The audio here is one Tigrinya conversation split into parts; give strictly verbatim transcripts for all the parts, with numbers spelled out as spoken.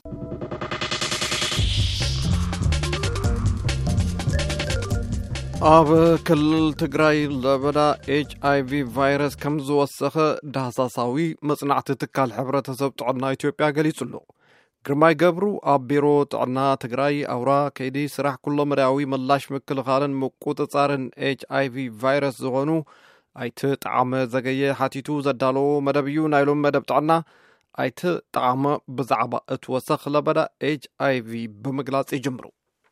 ኣብ ክልል ትግራይ ለበዳ ኤች አይ ቪ ቫይረስ ከም ዝወሰኸ ዳህሳሳዊ መጽናዕቲ ትካል ሕብረተሰብ ጥዕና ኢትዮጵያ ገሊጹሉ። ግርማይ ገብሩ ኣብ ቢሮ ጥዕና ትግራይ ኣውራ ከይዲ ስራሕ ኩሎ መዳዊ ምላሽ ምክልኻልን ምቁጽጻርን ኤች አይ ቪ ቫይረስ ዝኾኑ ኣይቲ ጣዕመ ዘገየ ሓቲቱ ዘዳለዎ መደብ እዩ። ናይሎም መደብ ጥዕና ኣይቲ ጣዕመ ብዛዕባ እትወሰኽ ለበዳ ኤች አይ ቪ ብምግላጽ ይጅምሩ።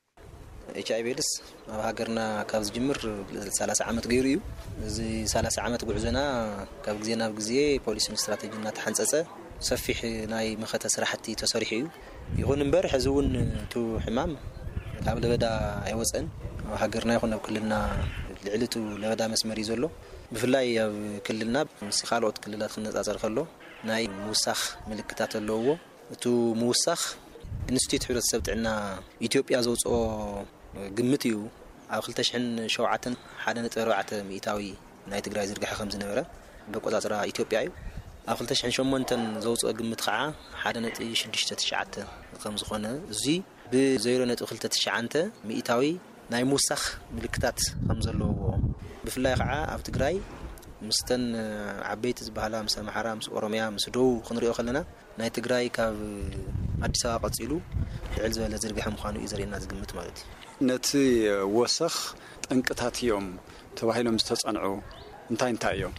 ኤች አይ ቪ ኤድስ ኣብ ሃገርና ካብ ዝጅምር ሰላሳ ዓመት ገይሩ እዩ። እዚ ሰላሳ ዓመት ጉዕዞና ካብ ግዜ ናብ ግዜ ፖሊስን ስትራቴጂና ተሓንጸጸ ሰፊሕ ናይ መኸተ ስራሕቲ ተሰሪሑ እዩ። ይኹን እምበር ሕዚ እውን እቲ ሕማም ካብ ለበዳ ኣይወፀን። ኣብ ሃገርና ይኹን ኣብ ክልልና ልዕሊቱ ለበዳ መስመር እዩ ዘሎ። ብፍላይ ኣብ ክልልና ምስ ካልኦት ክልላት ክነጻጸር ከሎ ናይ ምውሳኽ ምልክታት ኣለዎ። እቲ ምውሳኽ ኢንስቲትዩት ሕብረተሰብ ጥዕና ኢትዮጵያ ዘውፅኦ ግምት እዩ ኣብ ክልተ ሽሕን ሸውዓተን ሓደ ነጥቢ ኣርባዕተ ሚእታዊ ናይ ትግራይ ዝርግሐ ከም ዝነበረ በቆጻጽራ ኢትዮጵያ እዩ። ኣብ ክልተ ሽሕን ሸሞንተን ዘውፅኦ ግምት ከዓ ሓደ ነጥቢ ሽዱሽተ ትሽዓተ ከም ዝኾነ እዚ ብዜሮ ነጥቢ ክልተ ትሽዓተ ሚእታዊ ናይ ምውሳኽ ምልክታት ከም ዘለዎ ብፍላይ ከዓ ኣብ ትግራይ ምስተን ዓበይቲ ዝበሃላ ምስ ኣምሓራ ምስ ኦሮሚያ ምስ ደቡብ ክንሪኦ ከለና ናይ ትግራይ ካብ ኣዲስ ኣበባ ቀፂሉ ልዕል ዝበለ ዝርግሐ ምዃኑ እዩ ዘርእየና ዝግምት ማለት እዩ። ነቲ ወሰኽ ጠንቅታት እዮም ተባሂሎም ዝተጸንዑ እንታይ እንታይ እዮም?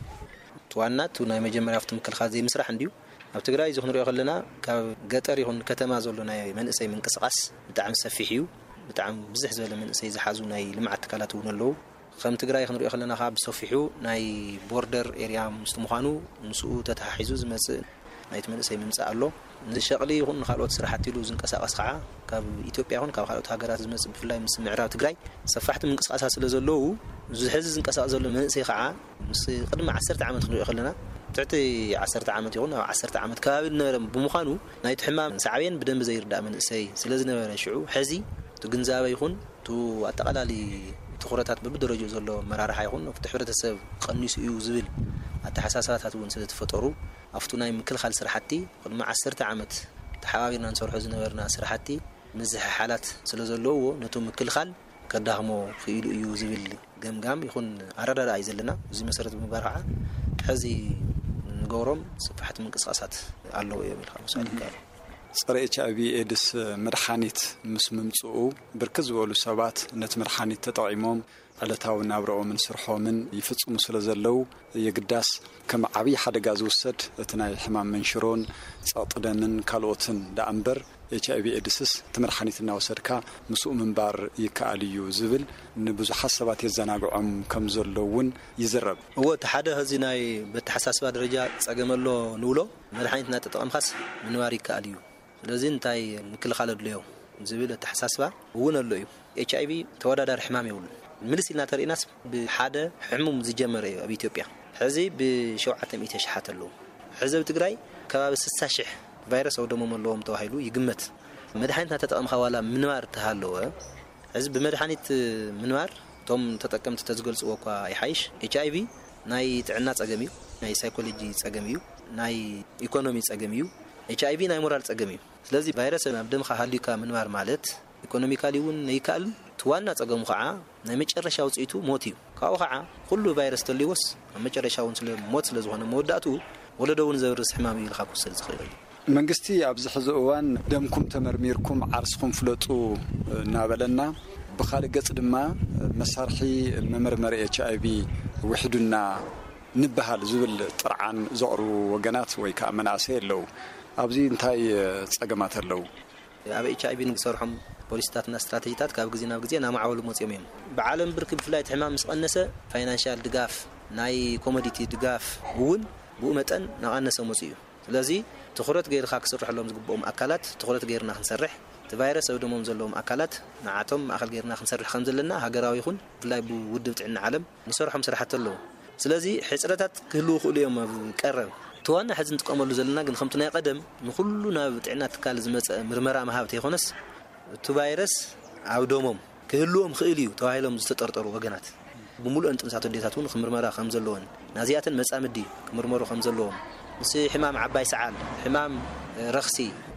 ዋናት ናይ መጀመርያ ፍቲ ምክልኻል ዘይ ምስራሕ እንዲዩ ኣብ ትግራይ እዚ ክንሪኦ ከለና ካብ ገጠር ይኹን ከተማ ዘሎ ናይ መንእሰይ ምንቅስቓስ ብጣዕሚ ሰፊሕ እዩ። ብጣዕሚ ብዙሕ ዝበለ መንእሰይ ዝሓዙ ናይ ልምዓት ትካላት እውን ኣለዉ። ከም ትግራይ ክንሪኦ ከለና ከዓ ብሰፊሑ ናይ ቦርደር ኤርያ ምስ ምዃኑ ምስኡ ተተሓሒዙ ዝመጽእ ናይቲ መንእሰይ ምምጻእ ኣሎ። ንሸቕሊ ይኹን ካልኦት ስራሕቲ ኢሉ ዝንቀሳቐስ ከዓ ካብ ኢትዮጵያ ይኹን ካብ ካልኦት ሃገራት ዝመጽእ ብፍላይ ምስ ምዕራብ ትግራይ ሰፋሕቲ ምንቅስቓሳት ስለ ዘለዉ እዚ ሕዚ ዝንቀሳቐስ ዘሎ መንእሰይ ከዓ ምስ ቅድሚ ዓሰርተ ዓመት ክንሪኦ ከለና ትሕቲ ዓሰርተ ዓመት ይኹን ኣብ ዓሰርተ ዓመት ከባቢ ዝነበረ ብምዃኑ ናይቲ ሕማም ሳዕብየን ብደንቢ ዘይርዳእ መንእሰይ ስለ ዝነበረ ሽዑ ሕዚ እቲ ግንዛበ ይኹን እቲ ኣጠቓላሊ ትኹረታት በብደረጃኡ ዘሎ መራርሓ ይኹን ኣብቲ ሕብረተሰብ ቀኒሱ እዩ ዝብል ኣተሓሳስባታት እውን ስለ ተፈጠሩ ኣብቲ ናይ ምክልኻል ስራሕቲ ቅድሚ ዓሰርተ ዓመት ተሓባቢርና ንሰርሖ ዝነበርና ስራሕቲ ምዝሕሓላት ስለ ዘለዎ ነቱ ምክልኻል ከዳህሞ ክኢሉ እዩ ዝብል ገምጋም ይኹን ኣረዳዳ እዩ ዘለና። እዚ መሰረት ብምግባር ከዓ ሕዚ ንገብሮም ሰፋሕቲ ምንቅስቓሳት ኣለዎ እዮም ኢልካ ምሳሌ ይከኣል። ፀረ ኤች አይ ቪ ኤድስ መድሓኒት ምስ ምምጽኡ ብርክት ዝበሉ ሰባት ነቲ መድሓኒት ተጠቒሞም ዕለታዊ ናብርኦምን ስርሖምን ይፍጽሙ ስለ ዘለው የግዳስ ከም ዓብዪ ሓደጋ ዝውሰድ እቲ ናይ ሕማም መንሽሮን ጸቕጥደምን ካልኦትን ዳእምበር ኤች አይ ቪ ኤድስስ እቲ መድሓኒት እናወሰድካ ምስኡ ምንባር ይከኣል እዩ ዝብል ንብዙሓት ሰባት የዘናግዖም ከም ዘለውን ይዝረብ። እዎ እቲ ሓደ ህዚ ናይ በተሓሳስባ ደረጃ ጸገመሎ ንብሎ መድሓኒት እናተጠቐምካስ ምንባር ይከኣል እዩ ስለዚ እንታይ ምክልኻል ኣድልዮ ዝብል ኣተሓሳስባ እውን ኣሎ እዩ። ኤች አይ ቪ ተወዳዳሪ ሕማም የብሉ ምልስ ኢልና ተርእናስ ብሓደ ሕሙም ዝጀመረ እዩ ኣብ ኢትዮጵያ ሕዚ ብሸውዓተ ሚእቲ ሽሓት ኣለዉ። ሕዚ ኣብ ትግራይ ከባቢ ስልሳ ሽሕ ቫይረስ ኣብ ደሞም ኣለዎም ተባሂሉ ይግመት። መድሓኒትና ተጠቐምካ ዋላ ምንባር ተሃለወ ሕዚ ብመድሓኒት ምንባር እቶም ተጠቀምቲ ተዝገልጽዎ እኳ ይሓይሽ ኤች አይ ቪ ናይ ጥዕና ጸገም እዩ፣ ናይ ሳይኮሎጂ ጸገም እዩ፣ ናይ ኢኮኖሚ ጸገም እዩ፣ ኤች አይ ቪ ናይ ሞራል ጸገም እዩ። ስለዚ ቫይረስ ኣብ ደምካ ሃልዩካ ምንባር ማለት ኢኮኖሚካሊ እውን ይከኣል። ትዋና ጸገሙ ከዓ ናይ መጨረሻ ውጽኢቱ ሞት እዩ። ካብኡ ከዓ ኩሉ ቫይረስ ተልይወስ ኣብ መጨረሻ እውን ስለ ሞት ስለ ዝኾነ መወዳእቱ ወለዶ እውን ዘብርስ ሕማም እዩ ኢልካ ክውሰድ ዝኽእል እዩ። መንግስቲ ኣብዚ ሕዚ እዋን ደምኩም ተመርሚርኩም ዓርስኩም ፍለጡ እናበለና ብኻልእ ገጽ ድማ መሳርሒ መመርመሪ ኤች አይ ቪ ውሕዱና ንበሃል ዝብል ጥርዓን ዘቕርቡ ወገናት ወይ ከዓ መናእሰይ ኣለዉ። ኣብዚ እንታይ ጸገማት ኣለዉ? ኣብ ኤች አይ ቪ ንሰርሖም ፖሊሲታትና ስትራቴጂታት ካብ ግዜ ናብ ግዜ ናማዕበሉ መጽኦም እዮም። ብዓለም ብርኪ ብፍላይ ሕማም ምስ ቀነሰ ፋይናንሻል ድጋፍ ናይ ኮሞዲቲ ድጋፍ እውን ብኡ መጠን ናቐነሰ መጽኡ እዩ። ስለዚ ትኹረት ገይርካ ክስርሐሎም ዝግብኦም ኣካላት ትኹረት ገይርና ክንሰርሕ እቲ ቫይረስ ኣብ ደሞም ዘለዎም ኣካላት ንዓቶም ማእኸል ገይርና ክንሰርሕ ከም ዘለና ሃገራዊ ይኹን ብፍላይ ብውድብ ጥዕና ዓለም ንሰርሖም ስራሕቲ ኣለዉ። ስለዚ ሕፅረታት ክህልው ክእሉ እዮም ኣብ ቀረብ ተዋና ሕዚ ንጥቀመሉ ዘለና ግን ከምቲ ናይ ቀደም ንኩሉ ናብ ጥዕና ትካል ዝመጽእ ምርመራ መሃብቲ ይኾነስ እቲ ቫይረስ ኣብ ደሞም ክህልዎም ክእል እዩ ተባሂሎም ዝተጠርጠሩ ወገናት ብምሉእ ጥንሳት ወዴታት እውን ክምርመራ ከም ዘለዎን ናዚያትን መጻምዲ ክምርመሩ ከም ዘለዎም ምስ ሕማም ዓባይ ሰዓል ሕማም ረኽሲ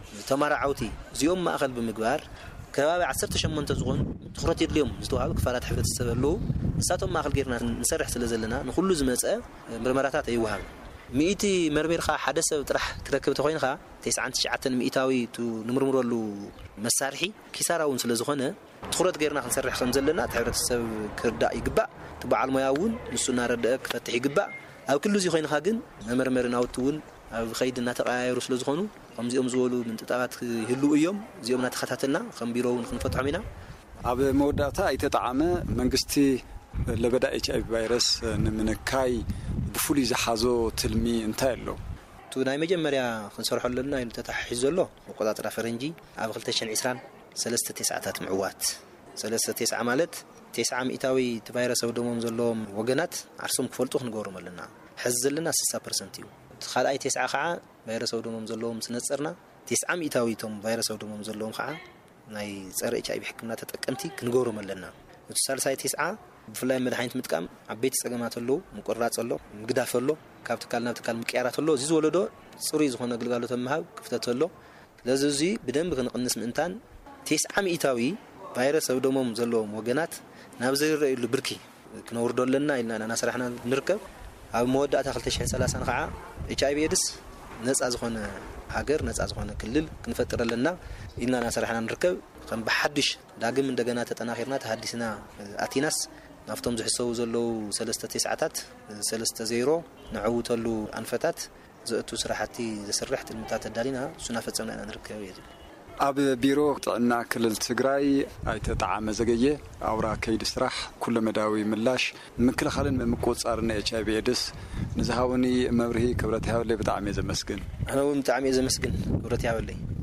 ተማራዓውቲ እዚኦም ማእኸል ብምግባር ከባቢ ዓሰርተ ሸሞንተ ዝኾኑ ትኹረት የድልዮም ዝተዋሃቡ ክፋላት ሕብረተሰብ ኣለዉ ንሳቶም ማእኸል ጌርና ንሰርሕ ስለ ዘለና ንኹሉ ዝመፀ ምርመራታት ኣይወሃብ ሚእቲ መርሜርካ ሓደ ሰብ ጥራሕ ክረክብ ተኮይንካ تسعة تسعة مئتاዊ ንምርምረሉ መሳርሒ ኪሳራውን ስለ ዝኾነ ትኹረት ጌርና ክንሰርሕ ከም ዘለና ሕብረተሰብ ክርዳእ ይግባእ ትበዓል ሞያውን ንሱና ረድእ ክፈትሕ ይግባእ ኣብ ክሉ ዚ ኮይንካ ግን መመርመርናውትን ኣብ ኸይድና ተቀያየሩ ስለ ዝኾኑ ከምዚኦም ዝበሉ ምንጥጣባት ይህሉ እዮም እዚኦም ተኸታተልና ከም ቢሮውን ክንፈትሖም ኢና ኣብ መወዳእታ ኣይተጣዓመ መንግስቲ ለበዳ ኤች አይ ቪ ቫይረስ ንምንካይ ብፉሊ ዝሓዞ ትልሚ እንታይ ኣሎ ናይ መጀመርያ ክንሰርሐለና ኢሉ ተታሒዙ ዘሎ መቆጣጠራ ፈረንጂ ኣብ ألفين وعشرين ثلاثة تسعات ምዕዋት ثلاثة تسعة ማለት تسعة ሚእታዊ ቫይረስ ወደሞም ዘለዎም ወገናት ዓርሶም ክፈልጡ ክንገብሮም ኣለና ሕዝ ዘለና ስልሳ ፐርሰንት እዩ ካልኣይ تسعة ከዓ ቫይረስ ወደሞም ዘለዎም ስነጽርና تسعة ሚእታዊ ቶም ቫይረስ ወደሞም ዘለዎም ከዓ ናይ ጸረ ኤች አይ ቪ ሕክምና ተጠቀምቲ ክንገብሮም ኣለና ሳልሳይ تسعة ብፍላይ መድሓኒት ምጥቃም ዓበይቲ ጸገማት ኣለዉ ምቁራጽ ኣሎ ምግዳፍ ኣሎ ካብ ትካል ናብ ትካል ምቅያራት ኣሎ እዚ ዝወለዶ ጽሩይ ዝኾነ ግልጋሎት መሃብ ክፍተት ኣሎ ለዚ ብደንብ ክንቅንስ ምእንታን تسعة ሚእታዊ ቫይረስ ወደሞም ዘለዎም ወገናት ናብ ዝረኣዩሉ ብርኪ ክነወርዶ ኣለና ኢልና ናስራሕና ንርከብ ኣብ መወዳእታ ألفين وثلاثين ከዓ ኤች አይ ቪ ኤድስ ነፃ ዝኾነ ሃገር ነፃ ዝኾነ ክልል ክንፈጥር ኣለና ኢልና ናስራሕና ንርከብ ከም በሐድሽ ዳግም እንደገና ተጠናኺርና ተሐዲስና አቲናስ ናፍቶም ዝሕሰቡ ዘለው ثلاثة تسعات ثلاثة صفر ንዕውተሉ አንፈታት ዘእቱ ስራሕቲ ዘስርሕ ትልምታት ዳሊና ሱና ፈጸምና ኢና ንርከብ እዩ ኣብ ቢሮ ጥዕና ክልል ትግራይ ኣይተጣዓመ ዘገየ ኣውራ ከይድ ስራሕ ኩሉ መዳዊ ምላሽ ምክልኻልን ምቁጻርን ኤች አይ ቪ ኤድስ ንዝሃውኒ መብርሂ ክብረት ያበለ ብጣዕሚ ዘመስግን ኣነ እውን ብጣዕሚ ዘመስግን ክብረት ያበለ